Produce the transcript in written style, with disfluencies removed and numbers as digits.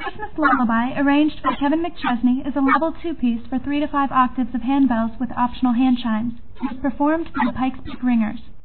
Christmas Lullaby, arranged by Kevin McChesney, is a level 2-piece for 3 to 5 octaves of handbells with optional hand chimes. It is performed by the Pikes Peak Ringers.